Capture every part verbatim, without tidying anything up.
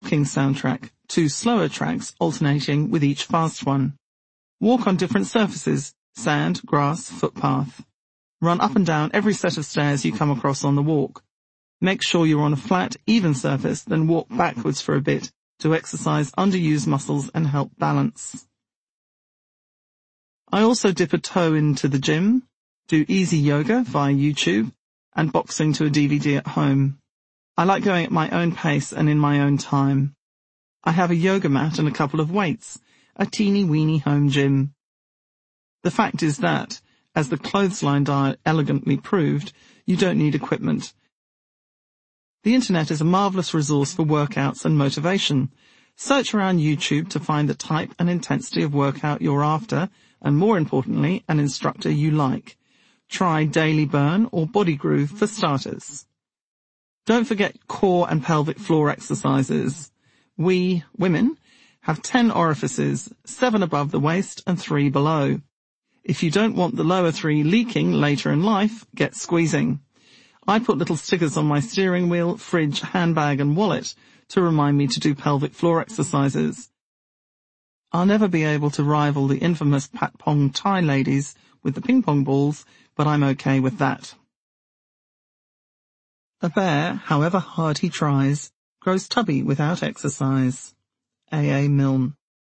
walking soundtrack, two slower tracks alternating with each fast one. Walk on different surfaces, sand, grass, footpath. Run up and down every set of stairs you come across on the walk. Make sure you're on a flat, even surface, then walk backwards for a bit to exercise underused muscles and help balance. I also dip a toe into the gym, do easy yoga via YouTube, and boxing to a D V D at home. I like going at my own pace and in my own time. I have a yoga mat and a couple of weights, a teeny-weeny home gym. The fact is that, as the clothesline diet elegantly proved, you don't need equipment. The internet is a marvelous resource for workouts and motivation. Search around YouTube to find the type and intensity of workout you're after, and more importantly, an instructor you like. Try Daily Burn or Body Groove for starters. Don't forget core and pelvic floor exercises. We, women, have ten orifices, seven above the waist and three below. If you don't want the lower three leaking later in life, get squeezing. I put little stickers on my steering wheel, fridge, handbag and wallet to remind me to do pelvic floor exercises. I'll never be able to rival the infamous Patpong Thai ladies with the ping pong balls, but I'm okay with that. A bear, however hard he tries, grows tubby without exercise. A. A. Milne.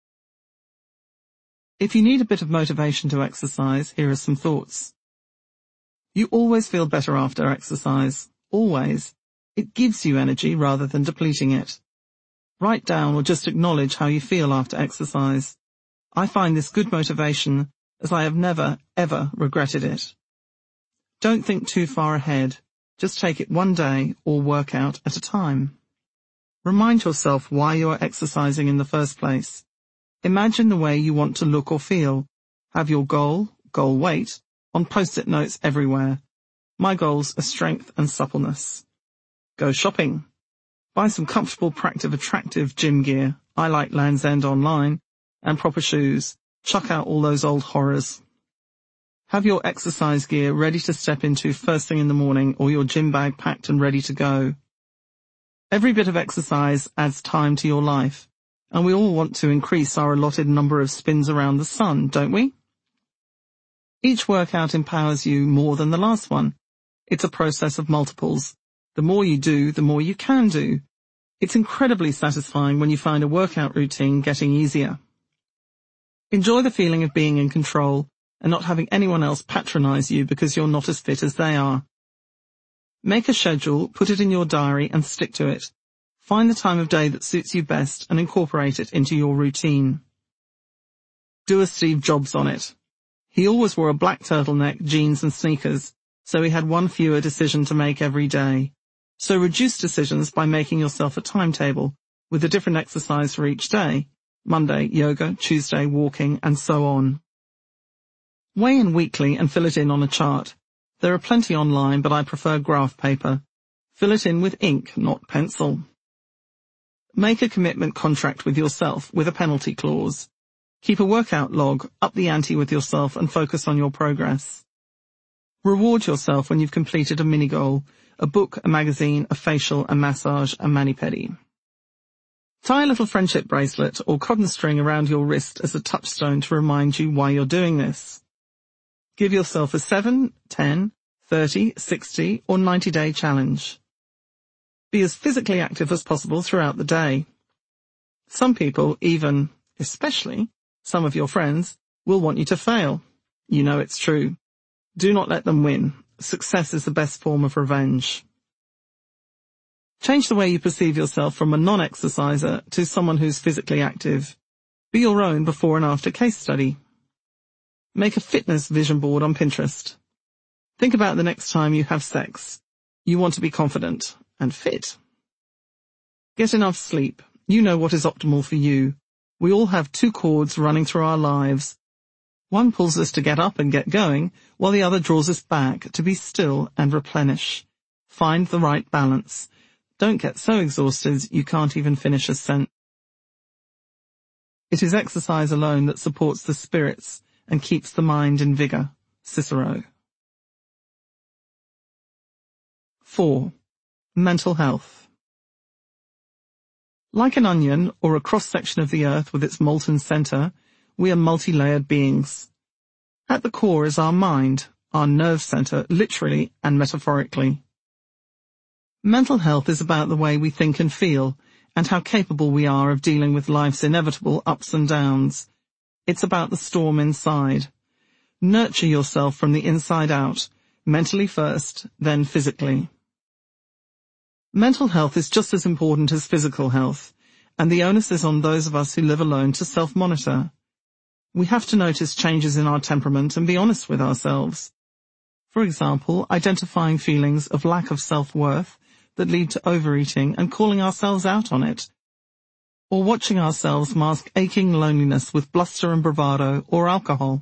If you need a bit of motivation to exercise, here are some thoughts. You always feel better after exercise. Always. It gives you energy rather than depleting it. Write down or just acknowledge how you feel after exercise. I find this good motivation, as I have never, ever regretted it. Don't think too far ahead. Just take it one day or workout at a time. Remind yourself why you are exercising in the first place. Imagine the way you want to look or feel. Have your goal, goal weight, on post-it notes everywhere. My goals are strength and suppleness. Go shopping. Buy some comfortable, practical, attractive gym gear. I like Land's End Online. And proper shoes. Chuck out all those old horrors. Have your exercise gear ready to step into first thing in the morning or your gym bag packed and ready to go. Every bit of exercise adds time to your life, and we all want to increase our allotted number of spins around the sun, don't we? Each workout empowers you more than the last one. It's a process of multiples. The more you do, the more you can do. It's incredibly satisfying when you find a workout routine getting easier. Enjoy the feeling of being in control and not having anyone else patronize you because you're not as fit as they are. Make a schedule, put it in your diary and stick to it. Find the time of day that suits you best and incorporate it into your routine. Do a Steve Jobs on it. He always wore a black turtleneck, jeans and sneakers, so he had one fewer decision to make every day. So reduce decisions by making yourself a timetable with a different exercise for each day. Monday, yoga, Tuesday, walking, and so on. Weigh in weekly and fill it in on a chart. There are plenty online, but I prefer graph paper. Fill it in with ink, not pencil. Make a commitment contract with yourself with a penalty clause. Keep a workout log, up the ante with yourself and focus on your progress. Reward yourself when you've completed a mini goal, a book, a magazine, a facial, a massage, a mani-pedi. Tie a little friendship bracelet or cotton string around your wrist as a touchstone to remind you why you're doing this. Give yourself a seven, ten, thirty, sixty or ninety day challenge. Be as physically active as possible throughout the day. Some people, even, especially, some of your friends, will want you to fail. You know it's true. Do not let them win. Success is the best form of revenge. Change the way you perceive yourself from a non-exerciser to someone who's physically active. Be your own before and after case study. Make a fitness vision board on Pinterest. Think about the next time you have sex. You want to be confident and fit. Get enough sleep. You know what is optimal for you. We all have two cords running through our lives. One pulls us to get up and get going, while the other draws us back to be still and replenish. Find the right balance. Don't get so exhausted you can't even finish a sentence. It is exercise alone that supports the spirits and keeps the mind in vigor. Cicero. four. Mental health. Like an onion or a cross-section of the earth with its molten center, we are multi-layered beings. At the core is our mind, our nerve center, literally and metaphorically. Mental health is about the way we think and feel, and how capable we are of dealing with life's inevitable ups and downs. It's about the storm inside. Nurture yourself from the inside out, mentally first, then physically. Mental health is just as important as physical health, and the onus is on those of us who live alone to self-monitor. We have to notice changes in our temperament and be honest with ourselves. For example, identifying feelings of lack of self-worth that lead to overeating and calling ourselves out on it. Or watching ourselves mask aching loneliness with bluster and bravado or alcohol.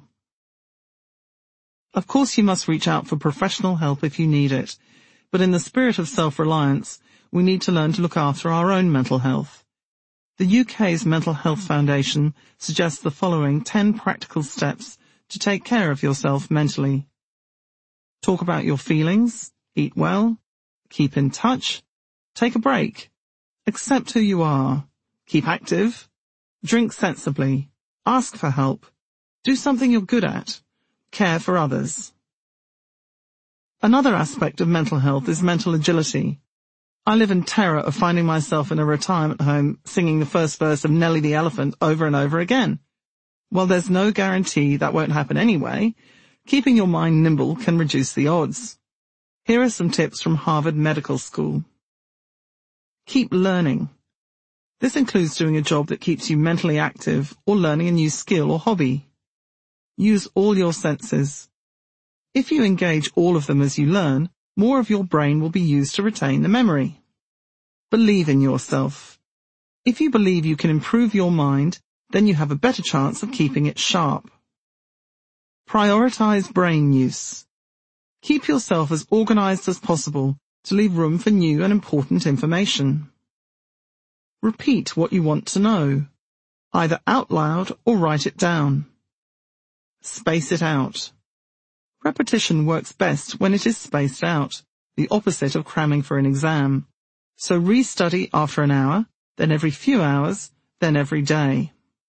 Of course you must reach out for professional help if you need it, but in the spirit of self-reliance, we need to learn to look after our own mental health. The U K's Mental Health Foundation suggests the following ten practical steps to take care of yourself mentally. Talk about your feelings, eat well, keep in touch, take a break, accept who you are, keep active, drink sensibly, ask for help, do something you're good at, care for others. Another aspect of mental health is mental agility. I live in terror of finding myself in a retirement home singing the first verse of Nelly the Elephant over and over again. While there's no guarantee that won't happen anyway, keeping your mind nimble can reduce the odds. Here are some tips from Harvard Medical School. Keep learning. This includes doing a job that keeps you mentally active or learning a new skill or hobby. Use all your senses. If you engage all of them as you learn, more of your brain will be used to retain the memory. Believe in yourself. If you believe you can improve your mind, then you have a better chance of keeping it sharp. Prioritize brain use. Keep yourself as organized as possible to leave room for new and important information. Repeat what you want to know, either out loud or write it down. Space it out. Repetition works best when it is spaced out, the opposite of cramming for an exam. So restudy after an hour, then every few hours, then every day.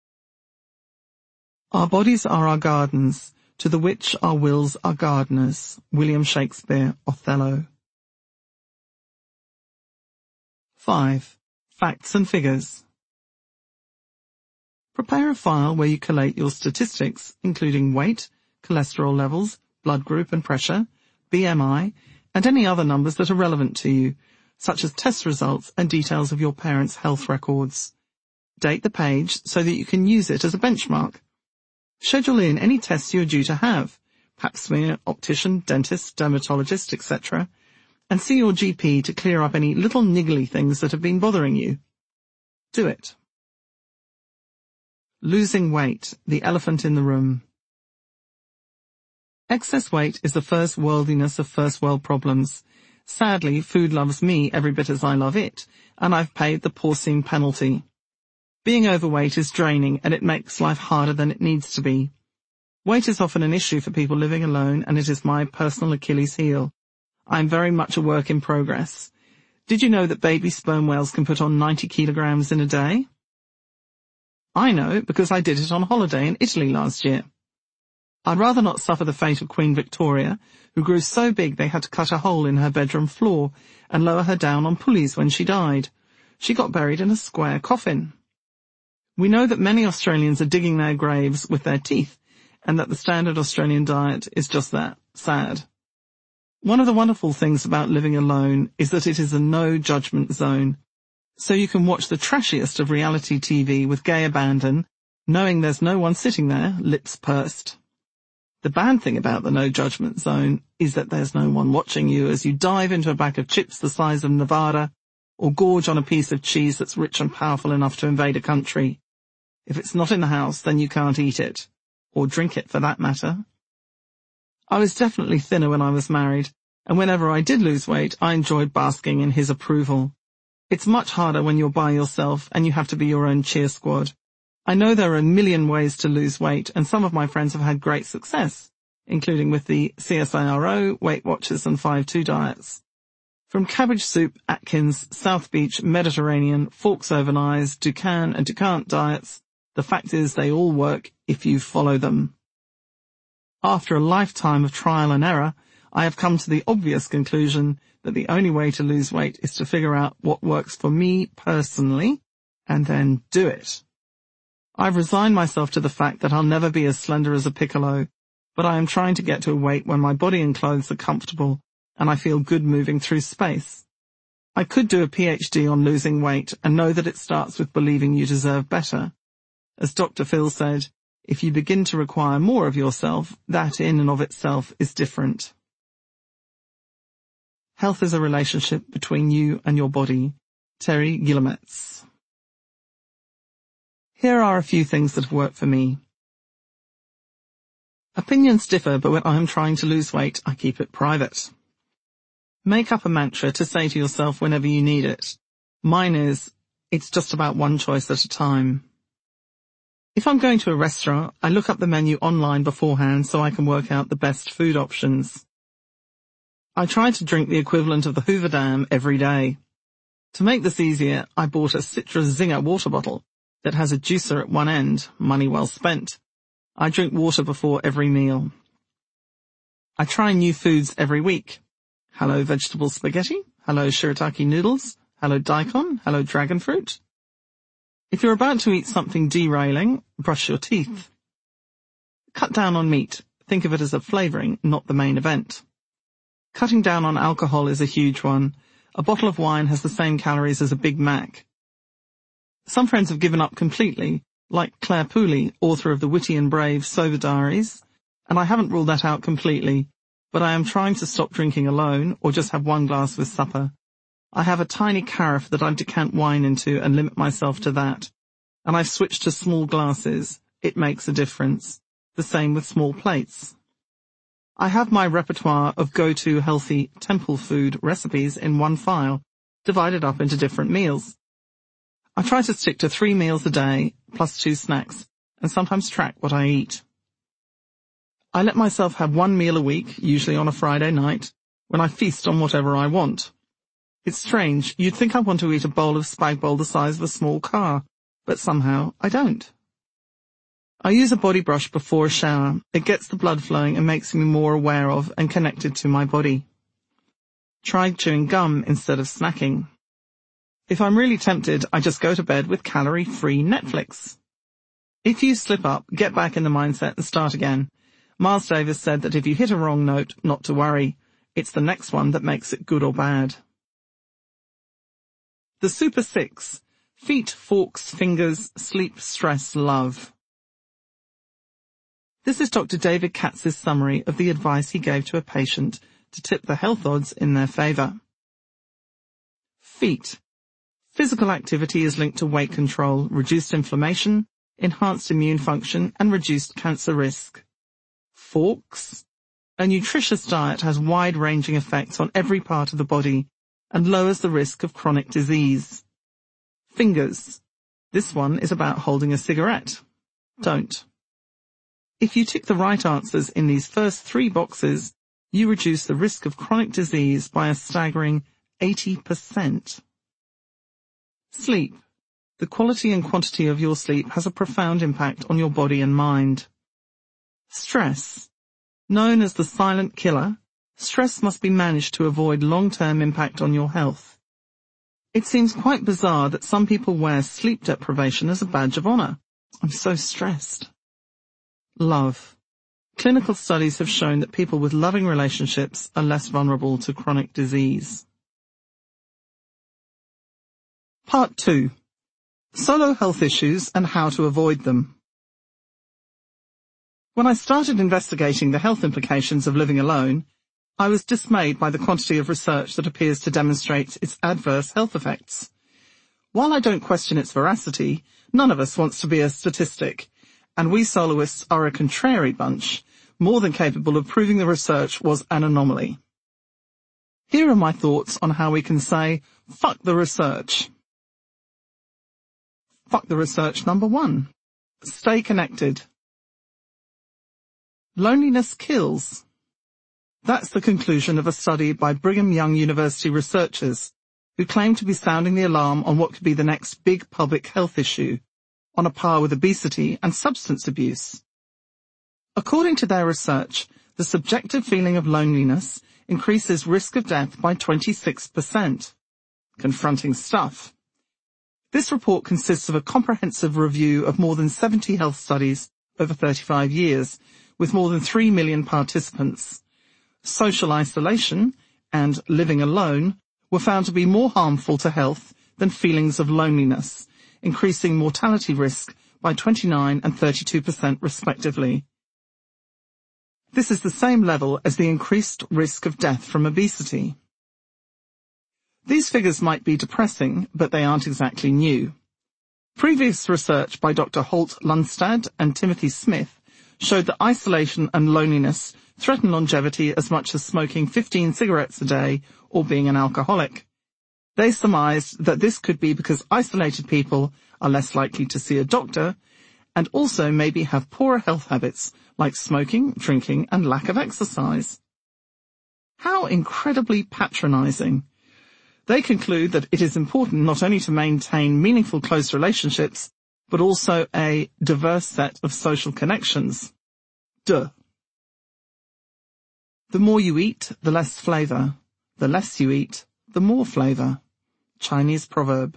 Our bodies are our gardens, to the which our wills are gardeners. William Shakespeare, Othello. five. Facts and figures. Prepare a file where you collate your statistics, including weight, cholesterol levels, blood group and pressure, B M I, and any other numbers that are relevant to you, such as test results and details of your parents' health records. Date the page so that you can use it as a benchmark. Schedule in any tests you are due to have, pap smear, optician, dentist, dermatologist, et cetera, and see your G P to clear up any little niggly things that have been bothering you. Do it. Losing weight, the elephant in the room. Excess weight is the first worldliness of first world problems. Sadly, food loves me every bit as I love it, and I've paid the porcine penalty. Being overweight is draining, and it makes life harder than it needs to be. Weight is often an issue for people living alone, and it is my personal Achilles heel. I'm very much a work in progress. Did you know that baby sperm whales can put on ninety kilograms in a day? I know because I did it on holiday in Italy last year. I'd rather not suffer the fate of Queen Victoria, who grew so big they had to cut a hole in her bedroom floor and lower her down on pulleys when she died. She got buried in a square coffin. We know that many Australians are digging their graves with their teeth, and that the standard Australian diet is just that, sad. One of the wonderful things about living alone is that it is a no-judgment zone, so you can watch the trashiest of reality T V with gay abandon, knowing there's no one sitting there, lips pursed. The bad thing about the no-judgment zone is that there's no one watching you as you dive into a bag of chips the size of Nevada, or gorge on a piece of cheese that's rich and powerful enough to invade a country. If it's not in the house, then you can't eat it, or drink it for that matter. I was definitely thinner when I was married, and whenever I did lose weight, I enjoyed basking in his approval. It's much harder when you're by yourself and you have to be your own cheer squad. I know there are a million ways to lose weight, and some of my friends have had great success, including with the C S I R O, Weight Watchers and five two diets. From Cabbage Soup, Atkins, South Beach, Mediterranean, Forks Over Eyes, Dukan and Ducant diets, the fact is they all work if you follow them. After a lifetime of trial and error, I have come to the obvious conclusion that the only way to lose weight is to figure out what works for me personally and then do it. I've resigned myself to the fact that I'll never be as slender as a piccolo, but I am trying to get to a weight when my body and clothes are comfortable and I feel good moving through space. I could do a PhD on losing weight and know that it starts with believing you deserve better. As Doctor Phil said, if you begin to require more of yourself, that in and of itself is different. Health is a relationship between you and your body. Terry Guillemetz. Here are a few things that have worked for me. Opinions differ, but when I'm trying to lose weight, I keep it private. Make up a mantra to say to yourself whenever you need it. Mine is, it's just about one choice at a time. If I'm going to a restaurant, I look up the menu online beforehand so I can work out the best food options. I try to drink the equivalent of the Hoover Dam every day. To make this easier, I bought a Citra Zinger water bottle that has a juicer at one end, money well spent. I drink water before every meal. I try new foods every week. Hello vegetable spaghetti, hello shirataki noodles, hello daikon, hello dragon fruit. If you're about to eat something derailing, brush your teeth. Cut down on meat. Think of it as a flavoring, not the main event. Cutting down on alcohol is a huge one. A bottle of wine has the same calories as a Big Mac. Some friends have given up completely, like Claire Pooley, author of the Witty and Brave Sober Diaries, and I haven't ruled that out completely, but I am trying to stop drinking alone or just have one glass with supper. I have a tiny carafe that I decant wine into and limit myself to that, and I've switched to small glasses. It makes a difference. The same with small plates. I have my repertoire of go-to healthy temple food recipes in one file, divided up into different meals. I try to stick to three meals a day, plus two snacks, and sometimes track what I eat. I let myself have one meal a week, usually on a Friday night, when I feast on whatever I want. It's strange, you'd think I want to eat a bowl of spag bol the size of a small car, but somehow I don't. I use a body brush before a shower. It gets the blood flowing and makes me more aware of and connected to my body. Try chewing gum instead of snacking. If I'm really tempted, I just go to bed with calorie-free Netflix. If you slip up, get back in the mindset and start again. Miles Davis said that if you hit a wrong note, not to worry. It's the next one that makes it good or bad. The Super Six. Feet, forks, fingers, sleep, stress, love. This is Doctor David Katz's summary of the advice he gave to a patient to tip the health odds in their favour. Feet. Physical activity is linked to weight control, reduced inflammation, enhanced immune function, and reduced cancer risk. Forks. A nutritious diet has wide-ranging effects on every part of the body and lowers the risk of chronic disease. Fingers. This one is about holding a cigarette. Don't. If you tick the right answers in these first three boxes, you reduce the risk of chronic disease by a staggering eighty percent. Sleep. The quality and quantity of your sleep has a profound impact on your body and mind. Stress. Known as the silent killer, stress must be managed to avoid long-term impact on your health. It seems quite bizarre that some people wear sleep deprivation as a badge of honor. I'm so stressed. Love. Clinical studies have shown that people with loving relationships are less vulnerable to chronic disease. Part two. Solo health issues and how to avoid them. When I started investigating the health implications of living alone, I was dismayed by the quantity of research that appears to demonstrate its adverse health effects. While I don't question its veracity, none of us wants to be a statistic, and we soloists are a contrary bunch, more than capable of proving the research was an anomaly. Here are my thoughts on how we can say, fuck the research. Fuck the research number one. Stay connected. Loneliness kills. That's the conclusion of a study by Brigham Young University researchers who claim to be sounding the alarm on what could be the next big public health issue, on a par with obesity and substance abuse. According to their research, the subjective feeling of loneliness increases risk of death by twenty-six percent. Confronting stuff. This report consists of a comprehensive review of more than seventy health studies over thirty-five years, with more than three million participants. Social isolation and living alone were found to be more harmful to health than feelings of loneliness, increasing mortality risk by twenty-nine and thirty-two percent respectively. This is the same level as the increased risk of death from obesity. These figures might be depressing, but they aren't exactly new. Previous research by Doctor Holt Lundstad and Timothy Smith showed that isolation and loneliness threaten longevity as much as smoking fifteen cigarettes a day or being an alcoholic. They surmised that this could be because isolated people are less likely to see a doctor and also maybe have poorer health habits like smoking, drinking, and lack of exercise. How incredibly patronizing. They conclude that it is important not only to maintain meaningful close relationships, but also a diverse set of social connections. Duh. The more you eat, the less flavor. The less you eat, the more flavor. Chinese proverb.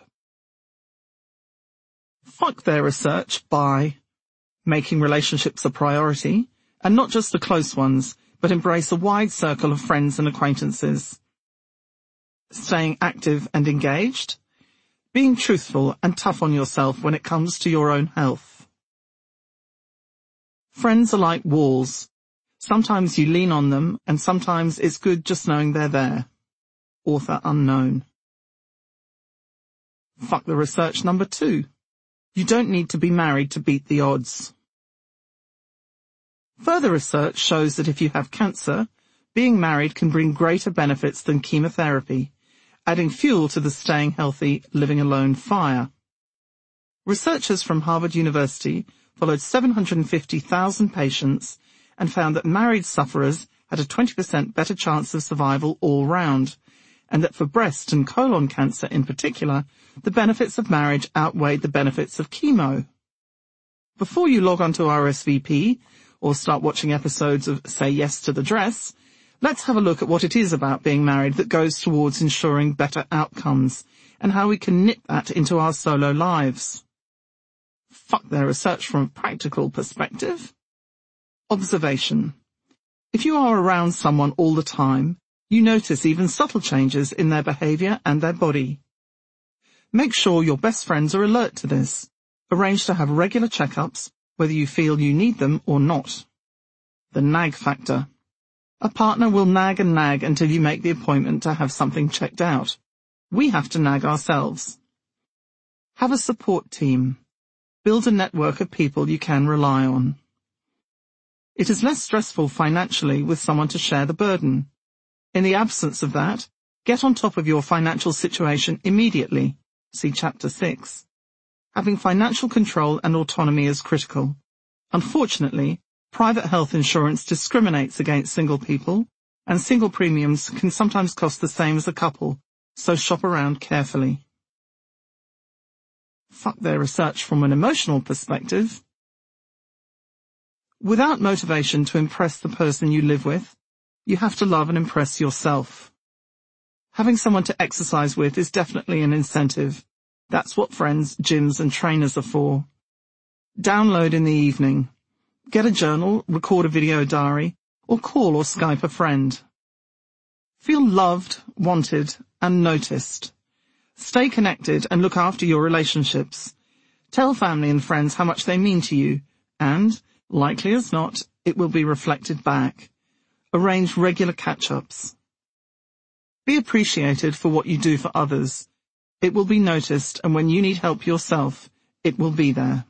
Fuck their research by making relationships a priority, and not just the close ones, but embrace a wide circle of friends and acquaintances. Staying active and engaged. Being truthful and tough on yourself when it comes to your own health. Friends are like walls. Sometimes you lean on them, and sometimes it's good just knowing they're there. Author unknown. Fuck the research number two. You don't need to be married to beat the odds. Further research shows that if you have cancer, being married can bring greater benefits than chemotherapy, adding fuel to the staying healthy, living alone fire. Researchers from Harvard University followed seven hundred fifty thousand patients and found that married sufferers had a twenty percent better chance of survival all round, and that for breast and colon cancer in particular, the benefits of marriage outweighed the benefits of chemo. Before you log on to R S V P or start watching episodes of Say Yes to the Dress, let's have a look at what it is about being married that goes towards ensuring better outcomes, and how we can knit that into our solo lives. Fuck their research from a practical perspective. Observation. If you are around someone all the time, you notice even subtle changes in their behavior and their body. Make sure your best friends are alert to this. Arrange to have regular checkups, whether you feel you need them or not. The nag factor. A partner will nag and nag until you make the appointment to have something checked out. We have to nag ourselves. Have a support team. Build a network of people you can rely on. It is less stressful financially with someone to share the burden. In the absence of that, get on top of your financial situation immediately. See Chapter six. Having financial control and autonomy is critical. Unfortunately, private health insurance discriminates against single people, and single premiums can sometimes cost the same as a couple, so shop around carefully. Fuck their research from an emotional perspective. Without motivation to impress the person you live with, you have to love and impress yourself. Having someone to exercise with is definitely an incentive. That's what friends, gyms, and trainers are for. Download in the evening. Get a journal, record a video diary, or call or Skype a friend. Feel loved, wanted, and noticed. Stay connected and look after your relationships. Tell family and friends how much they mean to you, and, likely as not, it will be reflected back. Arrange regular catch-ups. Be appreciated for what you do for others. It will be noticed, and when you need help yourself, it will be there.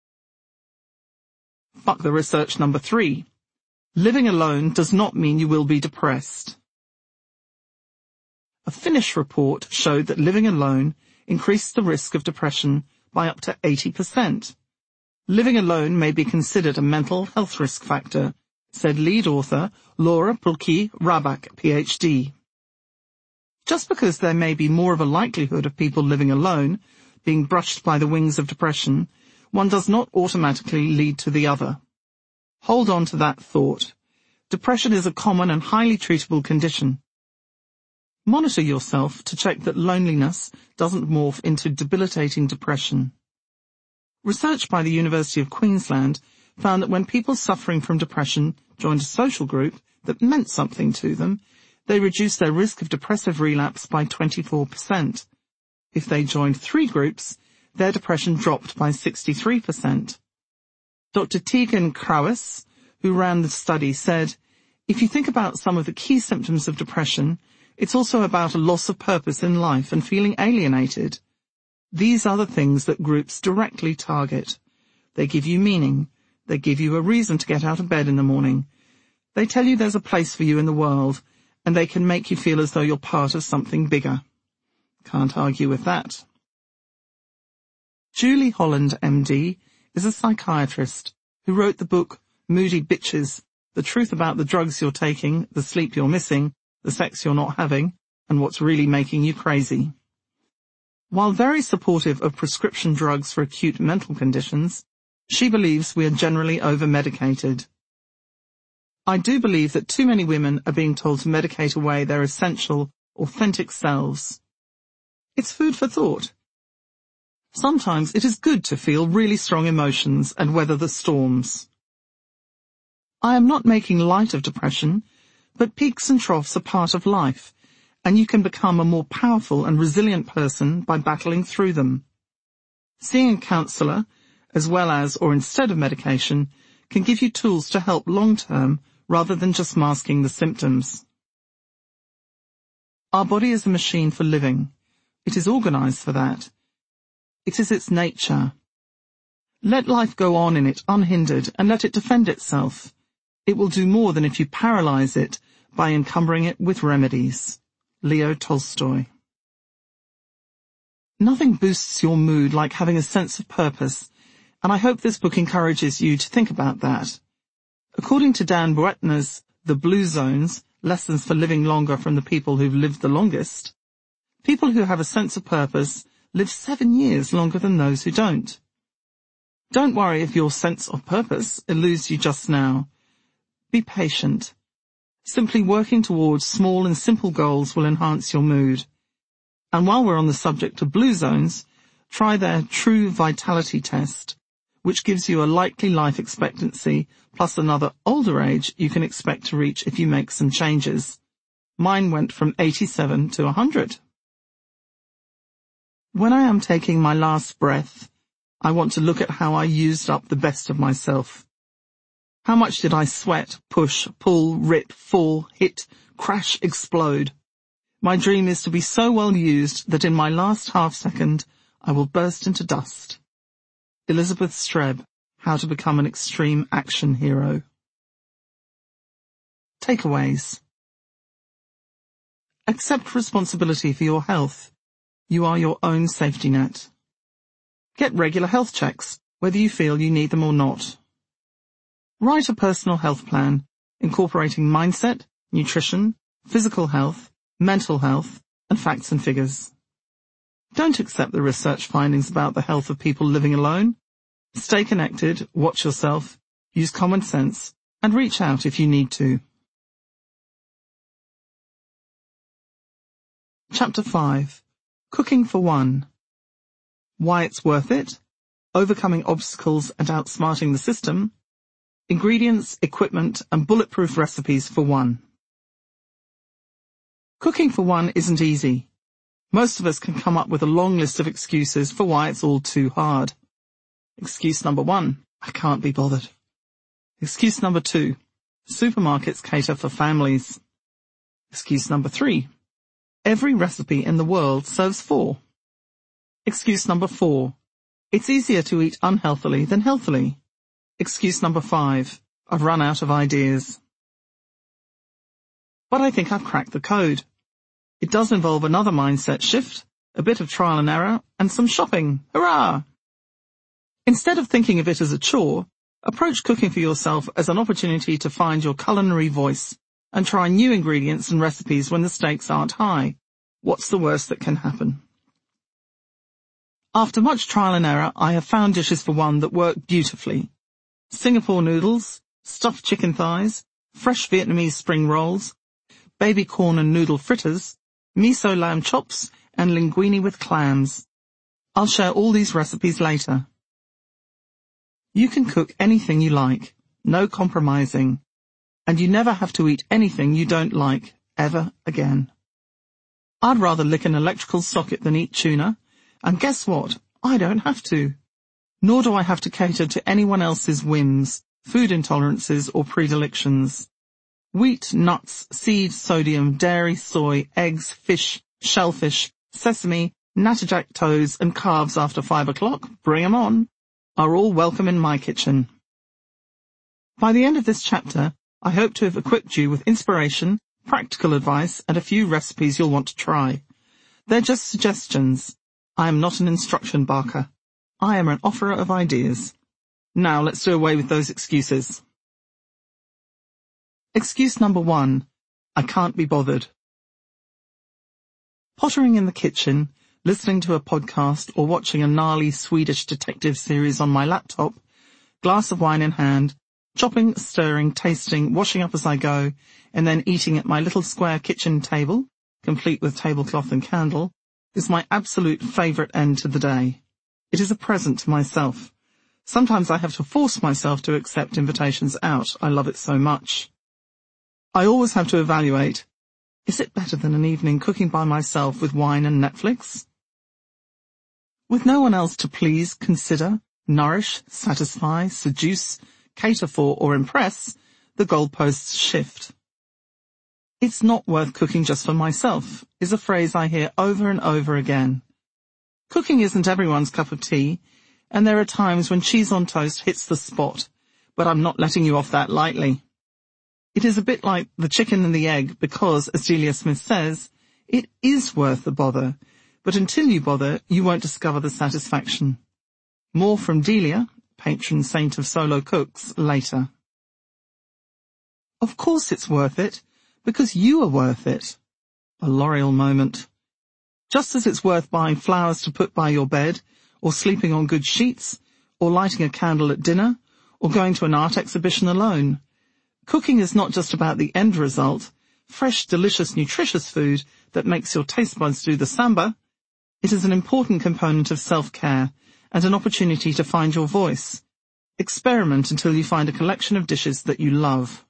Fuck the research number three. Living alone does not mean you will be depressed. A Finnish report showed that living alone increased the risk of depression by up to eighty percent. Living alone may be considered a mental health risk factor said lead author Laura Pulki-Rabak, P H D. Just because there may be more of a likelihood of people living alone being brushed by the wings of depression, one does not automatically lead to the other. Hold on to that thought. Depression is a common and highly treatable condition. Monitor yourself to check that loneliness doesn't morph into debilitating depression. Research by the University of Queensland found that when people suffering from depression joined a social group that meant something to them, they reduced their risk of depressive relapse by twenty-four percent. If they joined three groups, their depression dropped by sixty-three percent. Doctor Tegan Crowis, who ran the study, said, "If you think about some of the key symptoms of depression, it's also about a loss of purpose in life and feeling alienated. These are the things that groups directly target. They give you meaning. They give you a reason to get out of bed in the morning. They tell you there's a place for you in the world, and they can make you feel as though you're part of something bigger." Can't argue with that. Julie Holland, M D, is a psychiatrist who wrote the book Moody Bitches, The Truth About the Drugs You're Taking, the Sleep You're Missing, the Sex You're Not Having, and What's Really Making You Crazy. While very supportive of prescription drugs for acute mental conditions, she believes we are generally over-medicated. I do believe that too many women are being told to medicate away their essential, authentic selves. It's food for thought. Sometimes it is good to feel really strong emotions and weather the storms. I am not making light of depression, but peaks and troughs are part of life, and you can become a more powerful and resilient person by battling through them. Seeing a counsellor, as well as or instead of medication, can give you tools to help long-term rather than just masking the symptoms. Our body is a machine for living. It is organized for that. It is its nature. Let life go on in it unhindered and let it defend itself. It will do more than if you paralyze it by encumbering it with remedies. Leo Tolstoy. Nothing boosts your mood like having a sense of purpose, and I hope this book encourages you to think about that. According to Dan Buettner's The Blue Zones, Lessons for Living Longer from the People Who've Lived the Longest, people who have a sense of purpose live seven years longer than those who don't. Don't worry if your sense of purpose eludes you just now. Be patient. Simply working towards small and simple goals will enhance your mood. And while we're on the subject of blue zones, try their True Vitality Test, which gives you a likely life expectancy plus another older age you can expect to reach if you make some changes. Mine went from eighty-seven to one hundred. When I am taking my last breath, I want to look at how I used up the best of myself. How much did I sweat, push, pull, rip, fall, hit, crash, explode? My dream is to be so well used that in my last half second I will burst into dust. Elizabeth Streb, How to Become an Extreme Action Hero. Takeaways. Accept responsibility for your health. You are your own safety net. Get regular health checks, whether you feel you need them or not. Write a personal health plan, incorporating mindset, nutrition, physical health, mental health, and facts and figures. Don't accept the research findings about the health of people living alone. Stay connected, watch yourself, use common sense, and reach out if you need to. Chapter five. Cooking for One. Why it's worth it. Overcoming obstacles and outsmarting the system. Ingredients, equipment, and bulletproof recipes for one. Cooking for one isn't easy. Most of us can come up with a long list of excuses for why it's all too hard. Excuse number one, I can't be bothered. Excuse number two, supermarkets cater for families. Excuse number three, every recipe in the world serves four. Excuse number four, it's easier to eat unhealthily than healthily. Excuse number five, I've run out of ideas. But I think I've cracked the code. It does involve another mindset shift, a bit of trial and error, and some shopping. Hurrah! Instead of thinking of it as a chore, Approach cooking for yourself as an opportunity to find your culinary voice and try new ingredients and recipes when the stakes aren't high. What's the worst that can happen? After much trial and error, I have found dishes for one that work beautifully. Singapore noodles, stuffed chicken thighs, fresh Vietnamese spring rolls, baby corn and noodle fritters, miso lamb chops, and linguine with clams. I'll share all these recipes later. You can cook anything you like, no compromising, and you never have to eat anything you don't like, ever again. I'd rather lick an electrical socket than eat tuna, and guess what? I don't have to. Nor do I have to cater to anyone else's whims, food intolerances or predilections. Wheat, nuts, seeds, sodium, dairy, soy, eggs, fish, shellfish, sesame, natterjack toes and carbs after five o'clock, bring 'em on, are all welcome in my kitchen. By the end of this chapter, I hope to have equipped you with inspiration, practical advice, and a few recipes you'll want to try. They're just suggestions. I am not an instruction barker. I am an offerer of ideas. Now let's do away with those excuses. Excuse number one, I can't be bothered. Pottering in the kitchen, listening to a podcast or watching a gnarly Swedish detective series on my laptop, glass of wine in hand, chopping, stirring, tasting, washing up as I go, and then eating at my little square kitchen table, complete with tablecloth and candle, is my absolute favourite end to the day. It is a present to myself. Sometimes I have to force myself to accept invitations out. I love it so much. I always have to evaluate, is it better than an evening cooking by myself with wine and Netflix? With no one else to please, consider, nourish, satisfy, seduce, cater for, or impress, the goalposts shift. It's not worth cooking just for myself, is a phrase I hear over and over again. Cooking isn't everyone's cup of tea, and there are times when cheese on toast hits the spot, but I'm not letting you off that lightly. It is a bit like the chicken and the egg because, as Delia Smith says, it is worth the bother, but until you bother, you won't discover the satisfaction. More from Delia, patron saint of solo cooks, later. Of course it's worth it, because you are worth it. A L'Oreal moment. Just as it's worth buying flowers to put by your bed, or sleeping on good sheets, or lighting a candle at dinner, or going to an art exhibition alone. Cooking is not just about the end result, fresh, delicious, nutritious food that makes your taste buds do the samba. It is an important component of self-care and an opportunity to find your voice. Experiment until you find a collection of dishes that you love.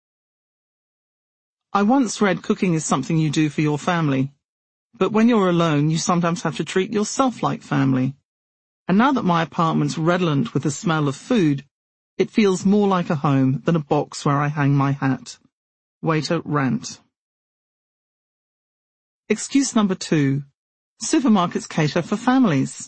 I once read cooking is something you do for your family, but when you're alone, you sometimes have to treat yourself like family. And now that my apartment's redolent with the smell of food, it feels more like a home than a box where I hang my hat. Waiter rant. Excuse number two. Supermarkets cater for families.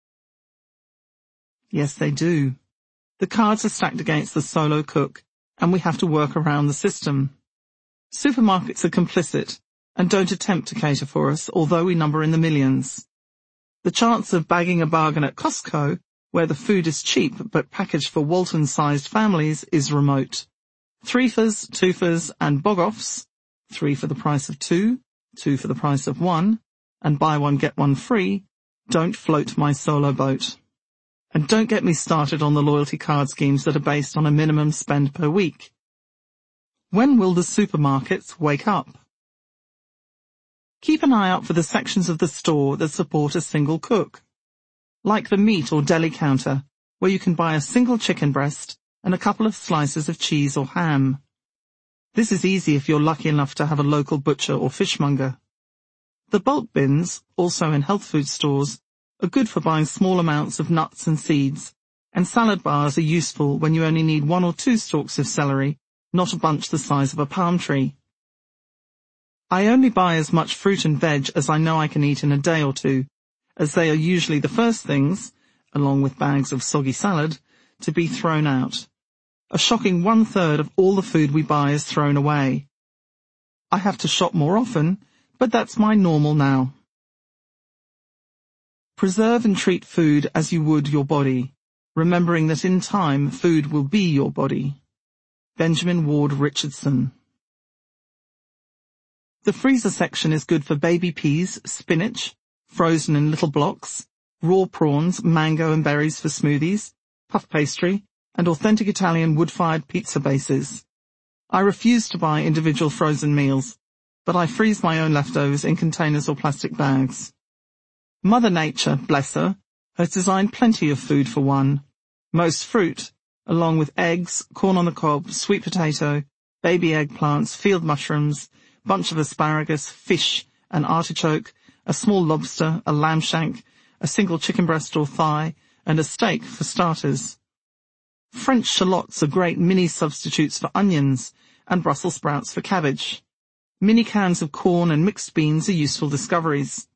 Yes, they do. The cards are stacked against the solo cook, and we have to work around the system. Supermarkets are complicit and don't attempt to cater for us, although we number in the millions. The chance of bagging a bargain at Costco, where the food is cheap but packaged for Walton-sized families, is remote. Threefers, twofers, and bog-offs, three for the price of two, two for the price of one, and buy one get one free, don't float my solo boat. And don't get me started on the loyalty card schemes that are based on a minimum spend per week. When will the supermarkets wake up? Keep an eye out for the sections of the store that support a single cook, like the meat or deli counter, where you can buy a single chicken breast and a couple of slices of cheese or ham. This is easy if you're lucky enough to have a local butcher or fishmonger. The bulk bins, also in health food stores, are good for buying small amounts of nuts and seeds, and salad bars are useful when you only need one or two stalks of celery, not a bunch the size of a palm tree. I only buy as much fruit and veg as I know I can eat in a day or two, as they are usually the first things, along with bags of soggy salad, to be thrown out. A shocking one-third of all the food we buy is thrown away. I have to shop more often, but that's my normal now. Preserve and treat food as you would your body. remembering that in time food will be your body. Benjamin Ward Richardson. The freezer section is good for baby peas, spinach, frozen in little blocks, raw prawns, mango and berries for smoothies, puff pastry, and authentic Italian wood-fired pizza bases. I refuse to buy individual frozen meals, but I freeze my own leftovers in containers or plastic bags. Mother Nature, bless her, has designed plenty of food for one. Most fruit, along with eggs, corn on the cob, sweet potato, baby eggplants, field mushrooms, bunch of asparagus, fish, an artichoke, a small lobster, a lamb shank, a single chicken breast or thigh, and a steak for starters. French shallots are great mini substitutes for onions, and Brussels sprouts for cabbage. Mini cans of corn and mixed beans are useful discoveries.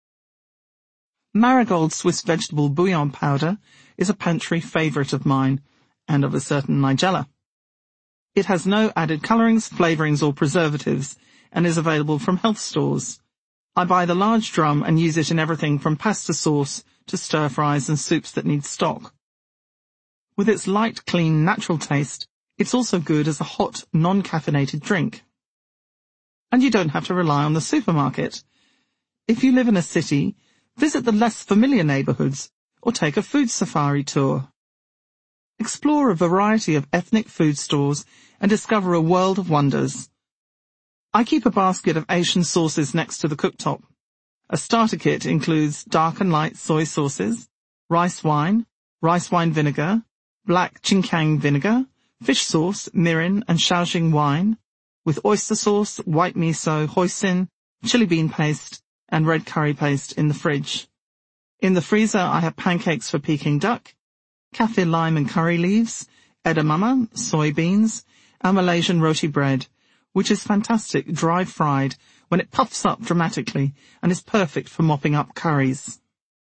Marigold Swiss vegetable bouillon powder is a pantry favourite of mine, and of a certain Nigella. It has no added colourings, flavourings or preservatives, and is available from health stores. I buy the large drum and use it in everything from pasta sauce to stir-fries and soups that need stock. With its light, clean, natural taste, it's also good as a hot, non-caffeinated drink. And you don't have to rely on the supermarket. If you live in a city, visit the less familiar neighbourhoods or take a food safari tour. Explore a variety of ethnic food stores and discover a world of wonders. I keep a basket of Asian sauces next to the cooktop. A starter kit includes dark and light soy sauces, rice wine, rice wine vinegar, black chinkang vinegar, fish sauce, mirin and Shaoxing wine, with oyster sauce, white miso, hoisin, chili bean paste, and red curry paste in the fridge. In the freezer I have pancakes for Peking duck, kaffir lime and curry leaves, edamame, soybeans, and Malaysian roti bread, which is fantastic dry fried when it puffs up dramatically and is perfect for mopping up curries.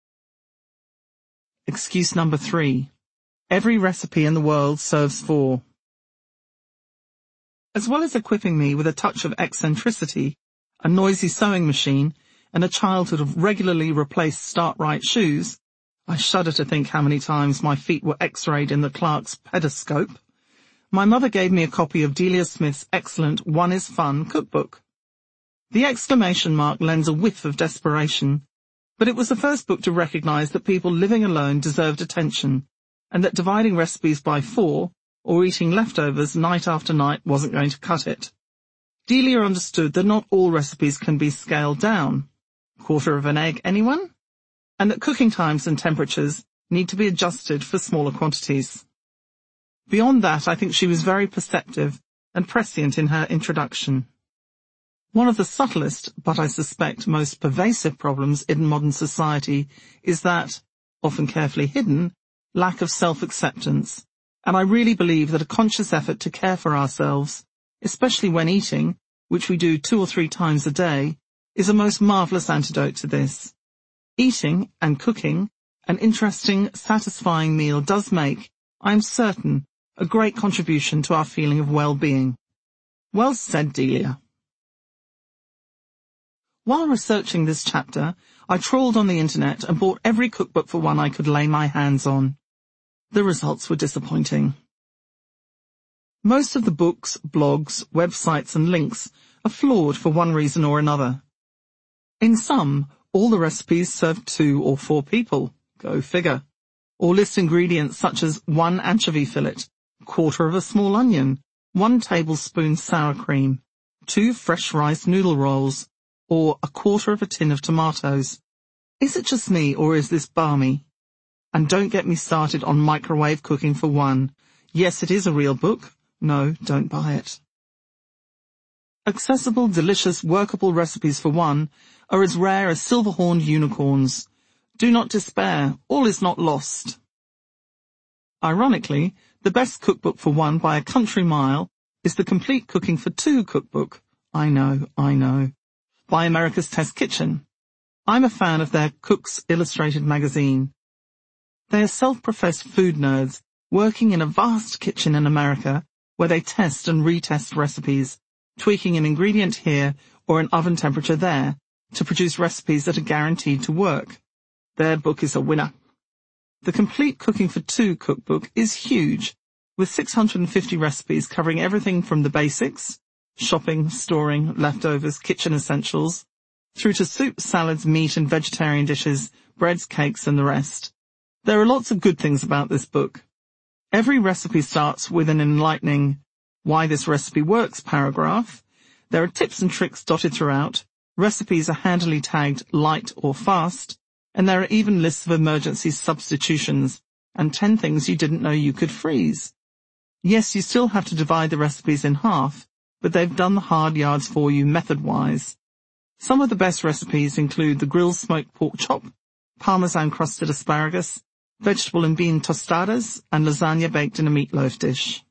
Excuse number three. Every recipe in the world serves four. As well as equipping me with a touch of eccentricity, a noisy sewing machine, and a childhood of regularly replaced start-right shoes, I shudder to think how many times my feet were x-rayed in the Clark's pedoscope, my mother gave me a copy of Delia Smith's excellent One is Fun cookbook. The exclamation mark lends a whiff of desperation, but it was the first book to recognize that people living alone deserved attention, and that dividing recipes by four, or eating leftovers night after night wasn't going to cut it. Delia understood that not all recipes can be scaled down. Quarter of an egg, anyone? And that cooking times and temperatures need to be adjusted for smaller quantities. Beyond that, I think she was very perceptive and prescient in her introduction. One of the subtlest, but I suspect most pervasive problems in modern society is that, often carefully hidden, lack of self-acceptance, and I really believe that a conscious effort to care for ourselves, especially when eating, which we do two or three times a day, is a most marvellous antidote to this. Eating and cooking an interesting, satisfying meal does make, I am certain, a great contribution to our feeling of well-being. Well said, Delia. While researching this chapter, I trawled on the internet and bought every cookbook for one I could lay my hands on. The results were disappointing. Most of the books, blogs, websites and links are flawed for one reason or another. In some, all the recipes serve two or four people, go figure, or list ingredients such as one anchovy fillet, a quarter of a small onion, one tablespoon sour cream, two fresh rice noodle rolls, or a quarter of a tin of tomatoes. Is it just me, or is this balmy? And don't get me started on microwave cooking for one. Yes, it is a real book. No, don't buy it. Accessible, delicious, workable recipes for one are as rare as silver-horned unicorns. Do not despair, all is not lost. Ironically, the best cookbook for one by a country mile is the Complete Cooking for Two cookbook. I know, I know. By America's Test Kitchen. I'm a fan of their Cook's Illustrated magazine. They are self-professed food nerds working in a vast kitchen in America where they test and retest recipes, tweaking an ingredient here or an oven temperature there to produce recipes that are guaranteed to work. Their book is a winner. The Complete Cooking for Two cookbook is huge, with six hundred fifty recipes covering everything from the basics, shopping, storing, leftovers, kitchen essentials, through to soup, salads, meat and vegetarian dishes, breads, cakes and the rest. There are lots of good things about this book. Every recipe starts with an enlightening "Why this recipe works" paragraph. There are tips and tricks dotted throughout. Recipes are handily tagged light or fast, and there are even lists of emergency substitutions and ten things you didn't know you could freeze. Yes, you still have to divide the recipes in half, but they've done the hard yards for you method-wise. Some of the best recipes include the grilled smoked pork chop, parmesan crusted asparagus, vegetable and bean tostadas, and lasagna baked in a meatloaf dish.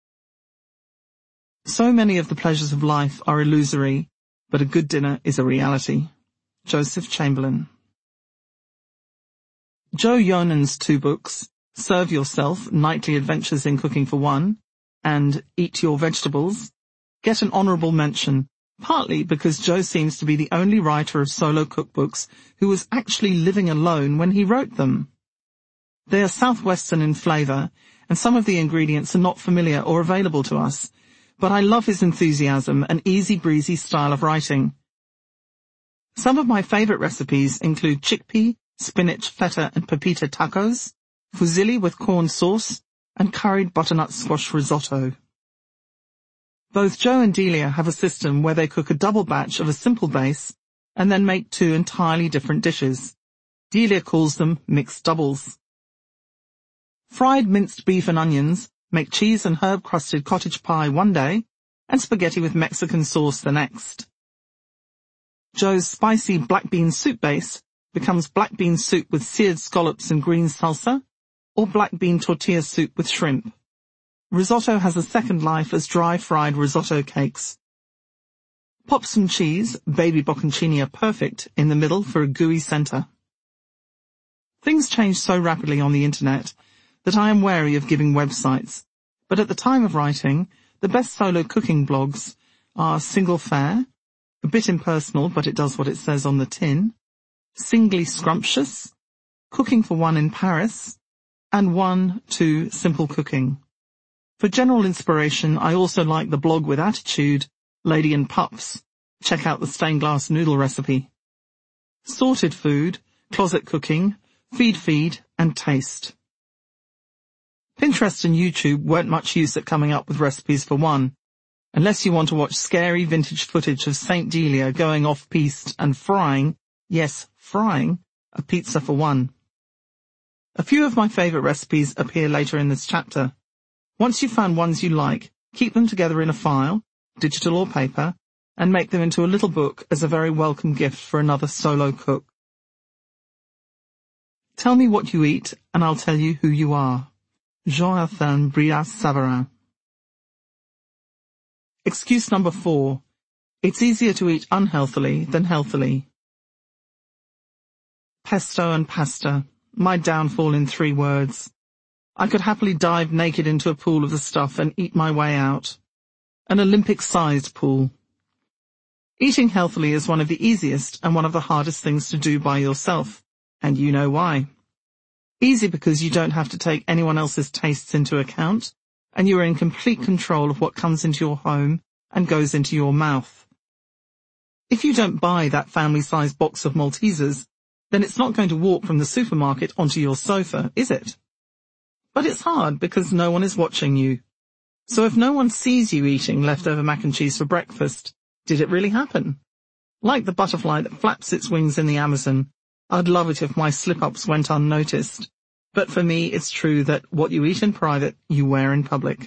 So many of the pleasures of life are illusory, but a good dinner is a reality. Joseph Chamberlain. Joe Yonan's two books, Serve Yourself, Nightly Adventures in Cooking for One, and Eat Your Vegetables, get an honourable mention, partly because Joe seems to be the only writer of solo cookbooks who was actually living alone when he wrote them. They are southwestern in flavour, and some of the ingredients are not familiar or available to us, but I love his enthusiasm and easy-breezy style of writing. Some of my favourite recipes include chickpea, spinach, feta and pepita tacos, fusilli with corn sauce, and curried butternut squash risotto. Both Joe and Delia have a system where they cook a double batch of a simple base and then make two entirely different dishes. Delia calls them mixed doubles. Fried minced beef and onions make cheese and herb-crusted cottage pie one day and spaghetti with Mexican sauce the next. Joe's spicy black bean soup base becomes black bean soup with seared scallops and green salsa, or black bean tortilla soup with shrimp. Risotto has a second life as dry-fried risotto cakes. Pop some cheese, baby bocconcini are perfect, in the middle for a gooey centre. Things change so rapidly on the internet that I am wary of giving websites, but at the time of writing, the best solo cooking blogs are Single Fare, a bit impersonal but it does what it says on the tin, Singly Scrumptious, Cooking for One in Paris, and One, Two, Simple Cooking. For general inspiration, I also like the blog with attitude, Lady and Pups. Check out the stained glass noodle recipe. Sorted Food, Closet Cooking, Feed Feed, and Taste. Pinterest and YouTube weren't much use at coming up with recipes for one, unless you want to watch scary vintage footage of Saint Delia going off-piste and frying, yes, frying, a pizza for one. A few of my favourite recipes appear later in this chapter. Once you've found ones you like, keep them together in a file, digital or paper, and make them into a little book as a very welcome gift for another solo cook. Tell me what you eat, and I'll tell you who you are. Jean-Alphonse Brias-Savarin. Excuse number four. It's easier to eat unhealthily than healthily. Pesto and pasta. My downfall in three words. I could happily dive naked into a pool of the stuff and eat my way out. An Olympic-sized pool. Eating healthily is one of the easiest and one of the hardest things to do by yourself, and you know why. Easy because you don't have to take anyone else's tastes into account, and you are in complete control of what comes into your home and goes into your mouth. If you don't buy that family-sized box of Maltesers, then it's not going to walk from the supermarket onto your sofa, is it? But it's hard because no one is watching you. So if no one sees you eating leftover mac and cheese for breakfast, did it really happen? Like the butterfly that flaps its wings in the Amazon, I'd love it if my slip-ups went unnoticed. But for me, it's true that what you eat in private, you wear in public.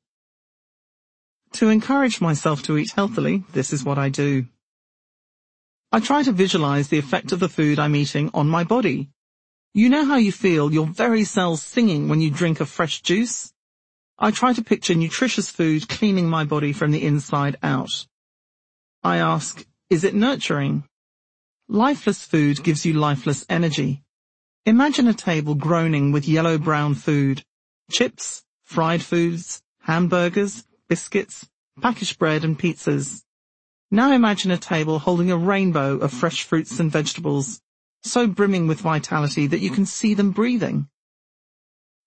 To encourage myself to eat healthily, this is what I do. I try to visualize the effect of the food I'm eating on my body. You know how you feel your very cells singing when you drink a fresh juice? I try to picture nutritious food cleaning my body from the inside out. I ask, is it nurturing? Lifeless food gives you lifeless energy. Imagine a table groaning with yellow-brown food, chips, fried foods, hamburgers, biscuits, packaged bread and pizzas. Now imagine a table holding a rainbow of fresh fruits and vegetables, so brimming with vitality that you can see them breathing.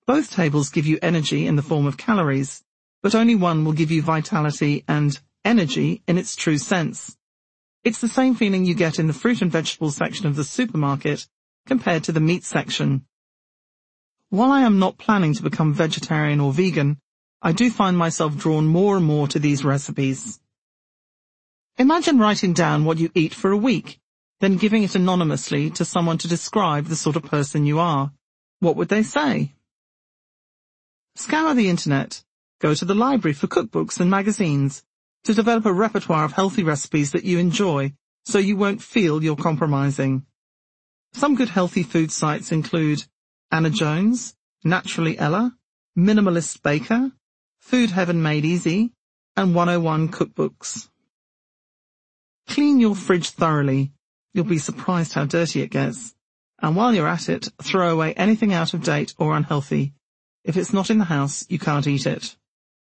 Both tables give you energy in the form of calories, but only one will give you vitality and energy in its true sense. It's the same feeling you get in the fruit and vegetables section of the supermarket compared to the meat section. While I am not planning to become vegetarian or vegan, I do find myself drawn more and more to these recipes. Imagine writing down what you eat for a week, then giving it anonymously to someone to describe the sort of person you are. What would they say? Scour the internet. Go to the library for cookbooks and magazines to develop a repertoire of healthy recipes that you enjoy so you won't feel you're compromising. Some good healthy food sites include Anna Jones, Naturally Ella, Minimalist Baker, Food Heaven Made Easy, and one oh one Cookbooks. Clean your fridge thoroughly. You'll be surprised how dirty it gets. And while you're at it, throw away anything out of date or unhealthy. If it's not in the house, you can't eat it.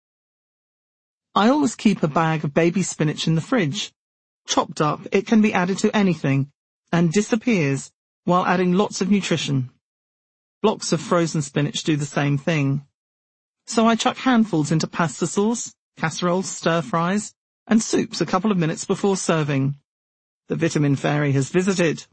I always keep a bag of baby spinach in the fridge. Chopped up, it can be added to anything and disappears while adding lots of nutrition. Blocks of frozen spinach do the same thing. So I chuck handfuls into pasta sauce, casseroles, stir-fries, and soups a couple of minutes before serving. The vitamin fairy has visited.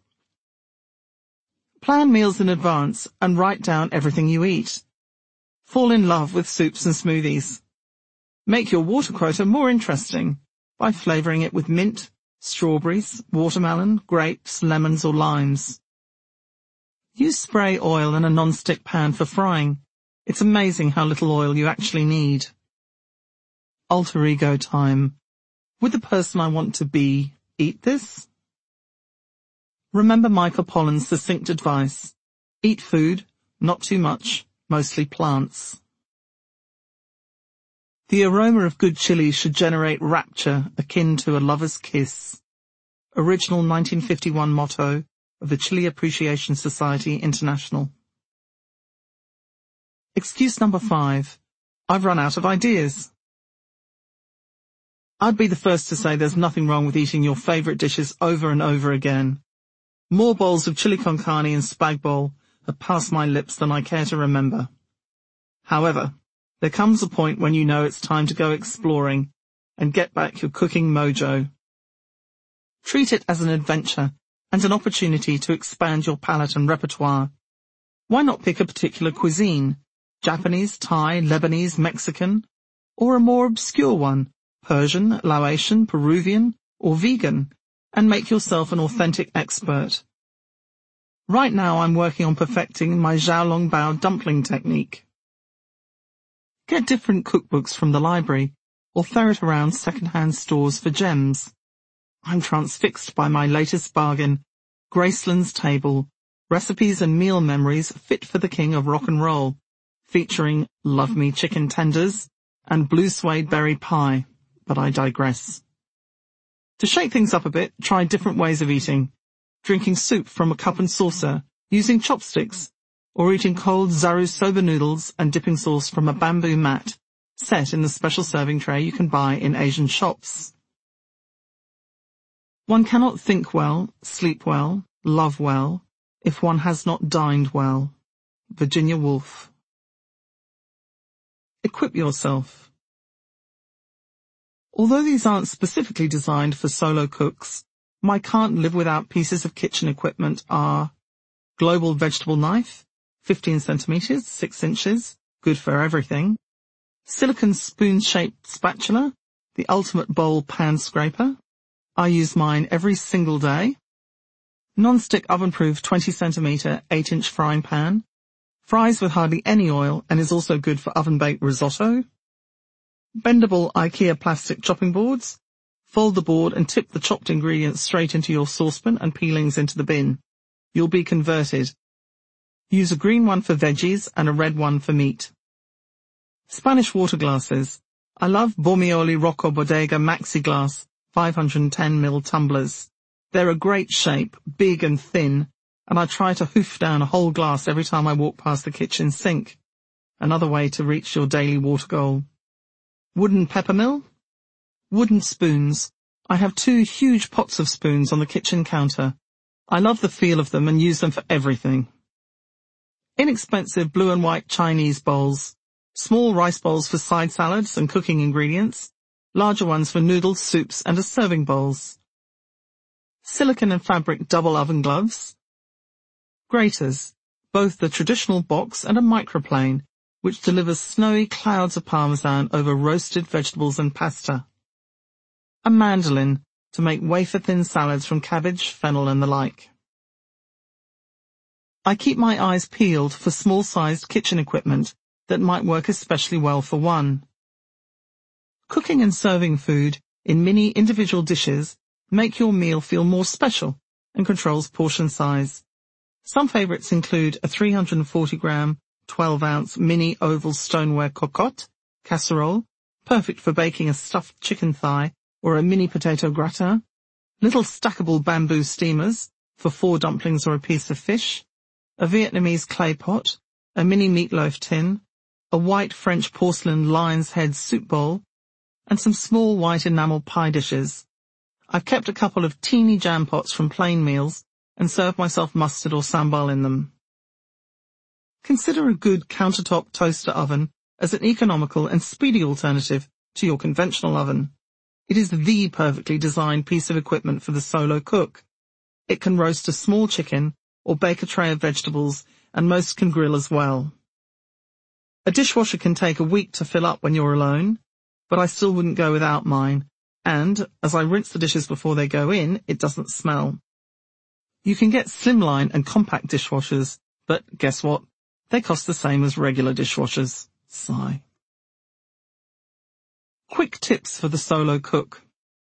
Plan meals in advance and write down everything you eat. Fall in love with soups and smoothies. Make your water quota more interesting by flavouring it with mint, strawberries, watermelon, grapes, lemons or limes. Use spray oil in a non-stick pan for frying. It's amazing how little oil you actually need. Alter ego time. Would the person I want to be eat this? Remember Michael Pollan's succinct advice. Eat food, not too much, mostly plants. The aroma of good chili should generate rapture akin to a lover's kiss. Original nineteen fifty-one motto of the Chili Appreciation Society International. Excuse number five. I've run out of ideas. I'd be the first to say there's nothing wrong with eating your favourite dishes over and over again. More bowls of chili con carne and spag bowl have passed my lips than I care to remember. However, there comes a point when you know it's time to go exploring and get back your cooking mojo. Treat it as an adventure and an opportunity to expand your palate and repertoire. Why not pick a particular cuisine? Japanese, Thai, Lebanese, Mexican, or a more obscure one, Persian, Laotian, Peruvian, or vegan, and make yourself an authentic expert. Right now I'm working on perfecting my xiaolongbao dumpling technique. Get different cookbooks from the library, or ferret around second-hand stores for gems. I'm transfixed by my latest bargain, Graceland's Table, recipes and meal memories fit for the king of rock and roll, featuring Love Me chicken tenders and blue suede berry pie, but I digress. To shake things up a bit, try different ways of eating, drinking soup from a cup and saucer, using chopsticks, or eating cold zaru soba noodles and dipping sauce from a bamboo mat set in the special serving tray you can buy in Asian shops. One cannot think well, sleep well, love well, if one has not dined well. Virginia Woolf. Equip yourself. Although these aren't specifically designed for solo cooks, my can't live without pieces of kitchen equipment are global vegetable knife, fifteen centimeters, six inches, good for everything. Silicone spoon-shaped spatula, the ultimate bowl pan scraper. I use mine every single day. Non-stick oven-proof twenty centimeter, eight inch frying pan. Fries with hardly any oil and is also good for oven-baked risotto. Bendable IKEA plastic chopping boards. Fold the board and tip the chopped ingredients straight into your saucepan and peelings into the bin. You'll be converted. Use a green one for veggies and a red one for meat. Spanish water glasses. I love Bormioli Rocco Bodega Maxi Glass five hundred ten milliliter tumblers. They're a great shape, big and thin, and I try to hoof down a whole glass every time I walk past the kitchen sink. Another way to reach your daily water goal. Wooden peppermill. Wooden spoons. I have two huge pots of spoons on the kitchen counter. I love the feel of them and use them for everything. Inexpensive blue and white Chinese bowls, small rice bowls for side salads and cooking ingredients, larger ones for noodles, soups and as serving bowls. Silicone and fabric double oven gloves. Graters, both the traditional box and a microplane, which delivers snowy clouds of parmesan over roasted vegetables and pasta. A mandolin to make wafer-thin salads from cabbage, fennel and the like. I keep my eyes peeled for small-sized kitchen equipment that might work especially well for one. Cooking and serving food in mini individual dishes make your meal feel more special and controls portion size. Some favorites include a three hundred forty gram, twelve ounce mini oval stoneware cocotte casserole, perfect for baking a stuffed chicken thigh or a mini potato gratin, little stackable bamboo steamers for four dumplings or a piece of fish, a Vietnamese clay pot, a mini meatloaf tin, a white French porcelain lion's head soup bowl, and some small white enamel pie dishes. I've kept a couple of teeny jam pots from plain meals and serve myself mustard or sambal in them. Consider a good countertop toaster oven as an economical and speedy alternative to your conventional oven. It is the perfectly designed piece of equipment for the solo cook. It can roast a small chicken or bake a tray of vegetables, and most can grill as well. A dishwasher can take a week to fill up when you're alone, but I still wouldn't go without mine, and as I rinse the dishes before they go in, it doesn't smell. You can get slimline and compact dishwashers, but guess what? They cost the same as regular dishwashers. Sigh. Quick tips for the solo cook.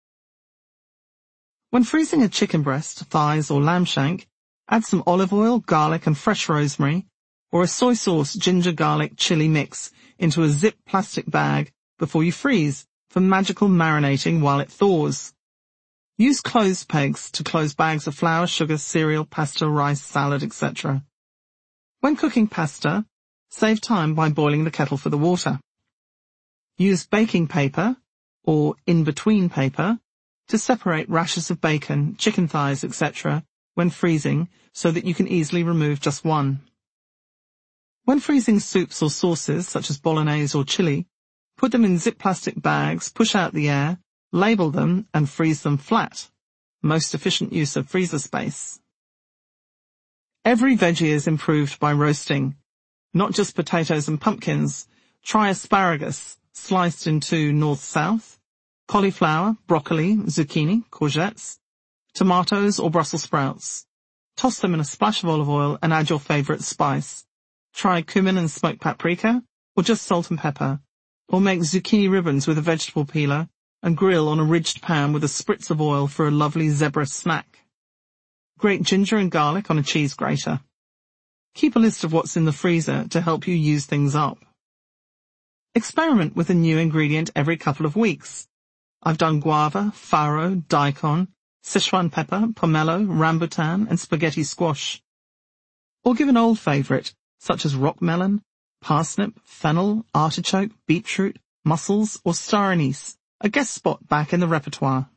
When freezing a chicken breast, thighs or lamb shank, add some olive oil, garlic and fresh rosemary, or a soy sauce, ginger, garlic, chili mix into a zip plastic bag before you freeze for magical marinating while it thaws. Use clothes pegs to close bags of flour, sugar, cereal, pasta, rice, salad, et cetera. When cooking pasta, save time by boiling the kettle for the water. Use baking paper, or in-between paper, to separate rashers of bacon, chicken thighs, et cetera when freezing so that you can easily remove just one. When freezing soups or sauces such as bolognese or chili, put them in zip plastic bags, push out the air, label them and freeze them flat. Most efficient use of freezer space. Every veggie is improved by roasting, not just potatoes and pumpkins. Try asparagus, sliced into north-south, cauliflower, broccoli, zucchini, courgettes, tomatoes or Brussels sprouts. Toss them in a splash of olive oil and add your favorite spice. Try cumin and smoked paprika, or just salt and pepper. Or make zucchini ribbons with a vegetable peeler and grill on a ridged pan with a spritz of oil for a lovely zebra snack. Grate ginger and garlic on a cheese grater. Keep a list of what's in the freezer to help you use things up. Experiment with a new ingredient every couple of weeks. I've done guava, farro, daikon, Sichuan pepper, pomelo, rambutan, and spaghetti squash. Or give an old favorite, such as rock melon, parsnip, fennel, artichoke, beetroot, mussels, or star anise, a guest spot back in the repertoire.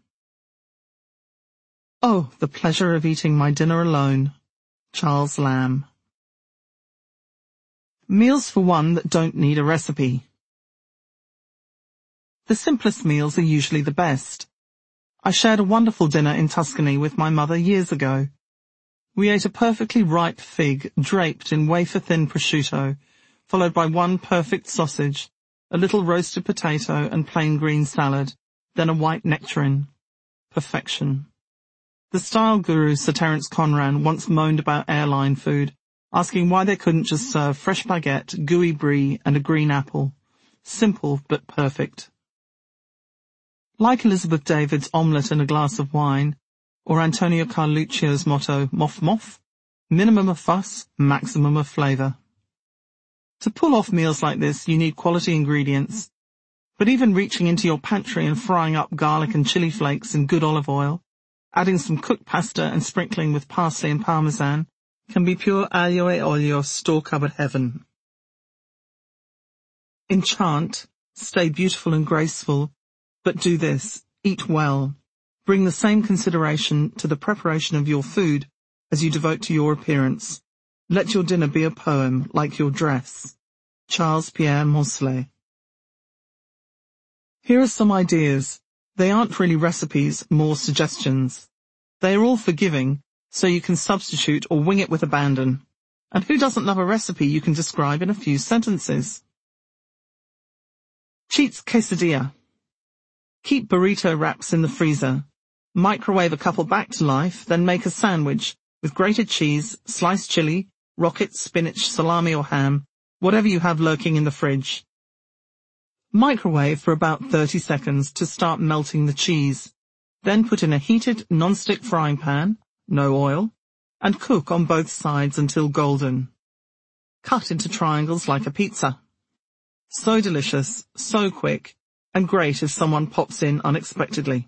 Oh, the pleasure of eating my dinner alone. Charles Lamb. Meals for one that don't need a recipe. The simplest meals are usually the best. I shared a wonderful dinner in Tuscany with my mother years ago. We ate a perfectly ripe fig draped in wafer-thin prosciutto, followed by one perfect sausage, a little roasted potato and plain green salad, then a white nectarine. Perfection. The style guru Sir Terence Conran once moaned about airline food, asking why they couldn't just serve fresh baguette, gooey brie and a green apple. Simple but perfect. Like Elizabeth David's omelette and a glass of wine, or Antonio Carluccio's motto, moff moff, minimum of fuss, maximum of flavour. To pull off meals like this, you need quality ingredients, but even reaching into your pantry and frying up garlic and chili flakes in good olive oil, adding some cooked pasta and sprinkling with parsley and parmesan, can be pure aglio e olio store-cupboard heaven. Enchant, stay beautiful and graceful, but do this, eat well. Bring the same consideration to the preparation of your food as you devote to your appearance. Let your dinner be a poem, like your dress. Charles Pierre Moncelet. Here are some ideas. They aren't really recipes, more suggestions. They are all forgiving, so you can substitute or wing it with abandon. And who doesn't love a recipe you can describe in a few sentences? Cheats quesadilla. Keep burrito wraps in the freezer. Microwave a couple back to life, then make a sandwich with grated cheese, sliced chili, rocket, spinach, salami or ham, whatever you have lurking in the fridge. Microwave for about thirty seconds to start melting the cheese. Then put in a heated non-stick frying pan, no oil, and cook on both sides until golden. Cut into triangles like a pizza. So delicious, so quick, and great if someone pops in unexpectedly.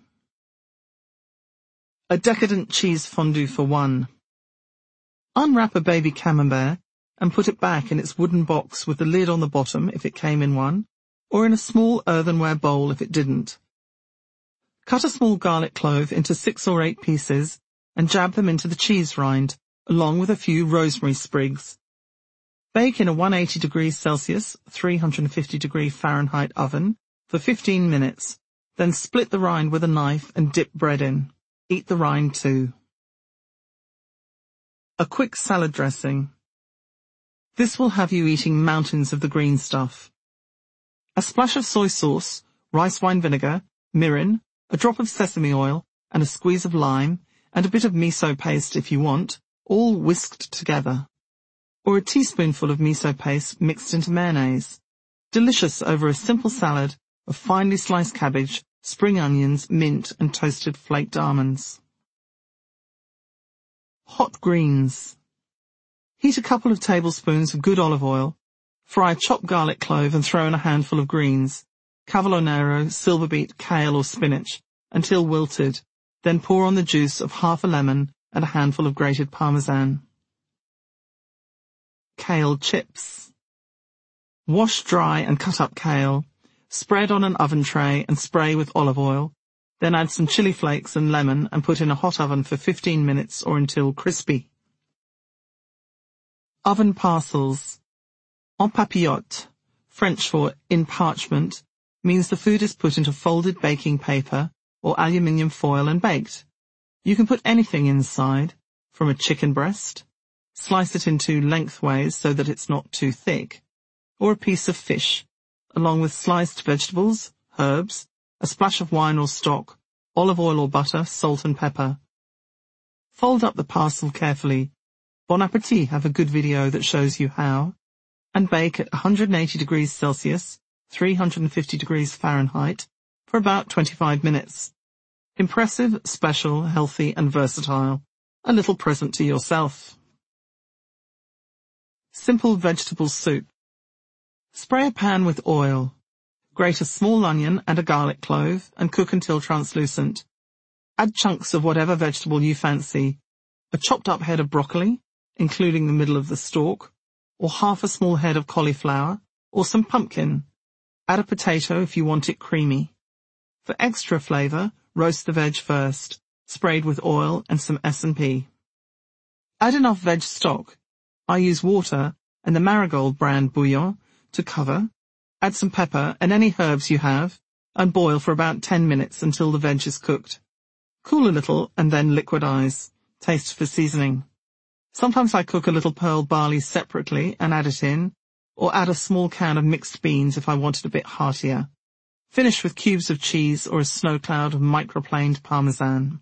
A decadent cheese fondue for one. Unwrap a baby camembert and put it back in its wooden box with the lid on the bottom if it came in one, or in a small earthenware bowl if it didn't. Cut a small garlic clove into six or eight pieces and jab them into the cheese rind, along with a few rosemary sprigs. Bake in a one hundred eighty degrees Celsius, three hundred fifty degrees Fahrenheit oven for fifteen minutes, then split the rind with a knife and dip bread in. Eat the rind too. A quick salad dressing. This will have you eating mountains of the green stuff. A splash of soy sauce, rice wine vinegar, mirin, a drop of sesame oil, and a squeeze of lime, and a bit of miso paste if you want, all whisked together. Or a teaspoonful of miso paste mixed into mayonnaise. Delicious over a simple salad of finely sliced cabbage, spring onions, mint, and toasted flaked almonds. Hot greens. Heat a couple of tablespoons of good olive oil. Fry a chopped garlic clove and throw in a handful of greens, cavolo nero, silver beet, kale or spinach, until wilted. Then pour on the juice of half a lemon and a handful of grated parmesan. Kale chips. Wash dry and cut up kale. Spread on an oven tray and spray with olive oil. Then add some chili flakes and lemon and put in a hot oven for fifteen minutes or until crispy. Oven parcels. En papillote, French for in parchment, means the food is put into folded baking paper or aluminium foil and baked. You can put anything inside, from a chicken breast, slice it into lengthways so that it's not too thick, or a piece of fish, along with sliced vegetables, herbs, a splash of wine or stock, olive oil or butter, salt and pepper. Fold up the parcel carefully. Bon appetit have a good video that shows you how. And bake at one hundred eighty degrees Celsius, three hundred fifty degrees Fahrenheit, for about twenty-five minutes. Impressive, special, healthy and versatile. A little present to yourself. Simple vegetable soup. Spray a pan with oil. Grate a small onion and a garlic clove and cook until translucent. Add chunks of whatever vegetable you fancy. A chopped up head of broccoli, including the middle of the stalk, or half a small head of cauliflower, or some pumpkin. Add a potato if you want it creamy. For extra flavor, roast the veg first, sprayed with oil and some S and P. Add enough veg stock. I use water and the Marigold brand bouillon to cover. Add some pepper and any herbs you have, and boil for about ten minutes until the veg is cooked. Cool a little and then liquidize. Taste for seasoning. Sometimes I cook a little pearl barley separately and add it in, or add a small can of mixed beans if I want it a bit heartier. Finish with cubes of cheese or a snow cloud of microplaned parmesan.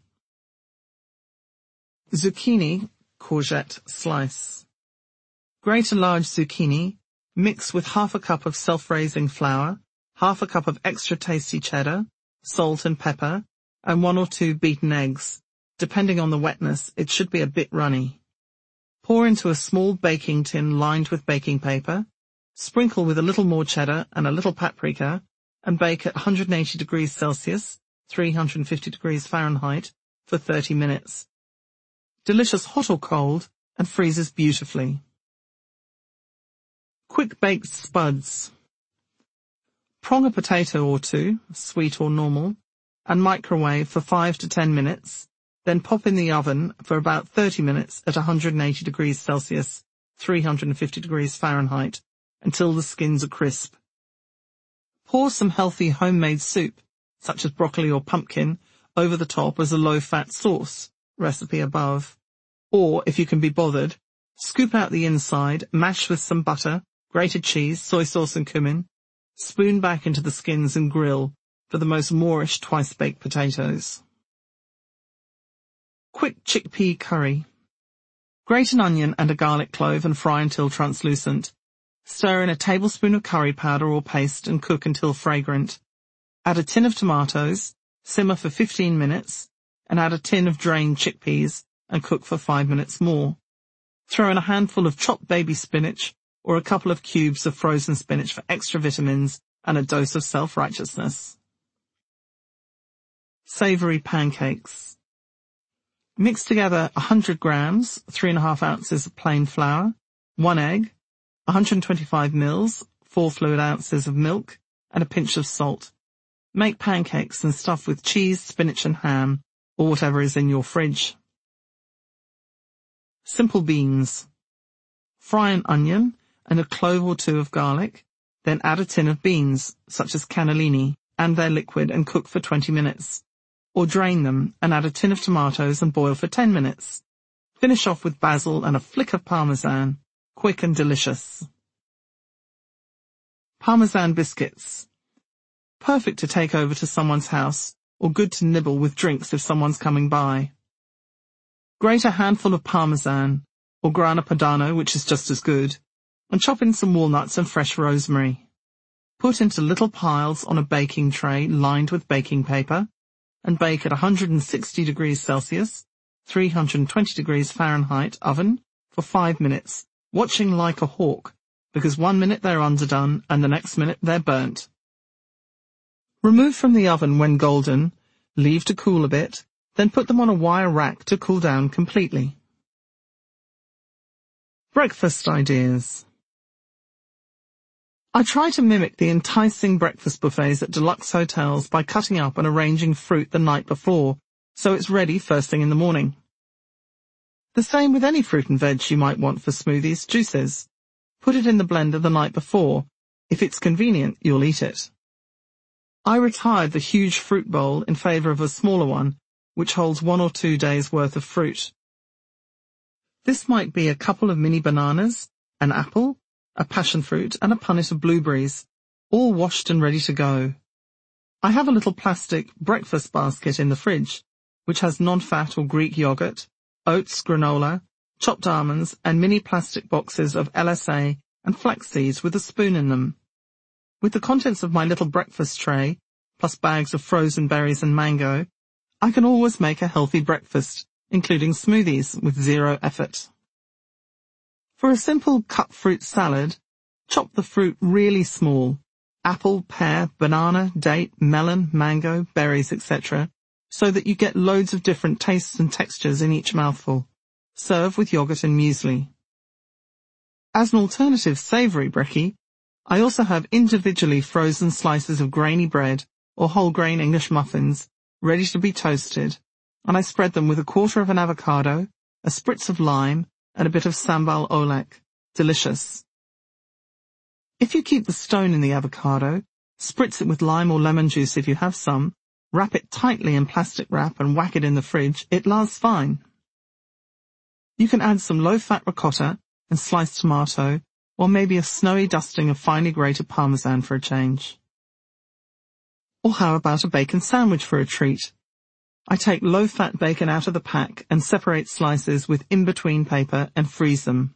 Zucchini, courgette slice. Grate a large zucchini, mix with half a cup of self-raising flour, half a cup of extra tasty cheddar, salt and pepper, and one or two beaten eggs. Depending on the wetness, it should be a bit runny. Pour into a small baking tin lined with baking paper, sprinkle with a little more cheddar and a little paprika, and bake at one hundred eighty degrees Celsius, three hundred fifty degrees Fahrenheit, for thirty minutes. Delicious hot or cold, and freezes beautifully. Quick baked spuds. Prong a potato or two, sweet or normal, and microwave for five to ten minutes. Then pop in the oven for about thirty minutes at one hundred eighty degrees Celsius, three hundred fifty degrees Fahrenheit, until the skins are crisp. Pour some healthy homemade soup, such as broccoli or pumpkin, over the top as a low-fat sauce, recipe above. Or, if you can be bothered, scoop out the inside, mash with some butter, grated cheese, soy sauce and cumin, spoon back into the skins and grill for the most Moorish twice-baked potatoes. Quick chickpea curry. Grate an onion and a garlic clove and fry until translucent. Stir in a tablespoon of curry powder or paste and cook until fragrant. Add a tin of tomatoes, simmer for fifteen minutes, and add a tin of drained chickpeas and cook for five minutes more. Throw in a handful of chopped baby spinach or a couple of cubes of frozen spinach for extra vitamins and a dose of self-righteousness. Savory pancakes. Mix together one hundred grams, three and a half ounces of plain flour, one egg, one hundred twenty-five mils, four fluid ounces of milk, and a pinch of salt. Make pancakes and stuff with cheese, spinach and ham, or whatever is in your fridge. Simple beans. Fry an onion and a clove or two of garlic, then add a tin of beans, such as cannellini, and their liquid and cook for twenty minutes. Or drain them and add a tin of tomatoes and boil for ten minutes. Finish off with basil and a flick of parmesan. Quick and delicious. Parmesan biscuits. Perfect to take over to someone's house, or good to nibble with drinks if someone's coming by. Grate a handful of parmesan, or grana padano, which is just as good, and chop in some walnuts and fresh rosemary. Put into little piles on a baking tray lined with baking paper, and bake at one hundred sixty degrees Celsius, three hundred twenty degrees Fahrenheit oven for five minutes, watching like a hawk, because one minute they're underdone and the next minute they're burnt. Remove from the oven when golden, leave to cool a bit, then put them on a wire rack to cool down completely. Breakfast ideas. I try to mimic the enticing breakfast buffets at deluxe hotels by cutting up and arranging fruit the night before, so it's ready first thing in the morning. The same with any fruit and veg you might want for smoothies, juices. Put it in the blender the night before. If it's convenient, you'll eat it. I retired the huge fruit bowl in favor of a smaller one, which holds one or two days' worth of fruit. This might be a couple of mini bananas, an apple, a passion fruit, and a punnet of blueberries, all washed and ready to go. I have a little plastic breakfast basket in the fridge, which has non-fat or Greek yogurt, oats, granola, chopped almonds, and mini plastic boxes of L S A and flax seeds with a spoon in them. With the contents of my little breakfast tray, plus bags of frozen berries and mango, I can always make a healthy breakfast, including smoothies, with zero effort. For a simple cut fruit salad, chop the fruit really small, apple, pear, banana, date, melon, mango, berries, et cetera, so that you get loads of different tastes and textures in each mouthful. Serve with yogurt and muesli. As an alternative savory brekkie, I also have individually frozen slices of grainy bread or whole grain English muffins ready to be toasted, and I spread them with a quarter of an avocado, a spritz of lime, and a bit of sambal oelek. Delicious. If you keep the stone in the avocado, spritz it with lime or lemon juice if you have some, wrap it tightly in plastic wrap and whack it in the fridge, it lasts fine. You can add some low-fat ricotta and sliced tomato, or maybe a snowy dusting of finely grated parmesan for a change. Or how about a bacon sandwich for a treat? I take low-fat bacon out of the pack and separate slices with in-between paper and freeze them.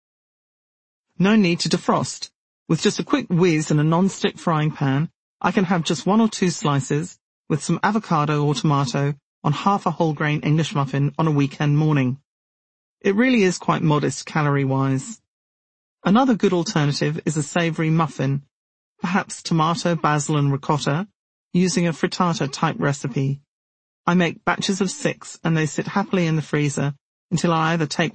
No need to defrost. With just a quick whiz in a non-stick frying pan, I can have just one or two slices with some avocado or tomato on half a whole grain English muffin on a weekend morning. It really is quite modest calorie-wise. Another good alternative is a savory muffin, perhaps tomato, basil and ricotta, using a frittata-type recipe. I make batches of six and they sit happily in the freezer until I either take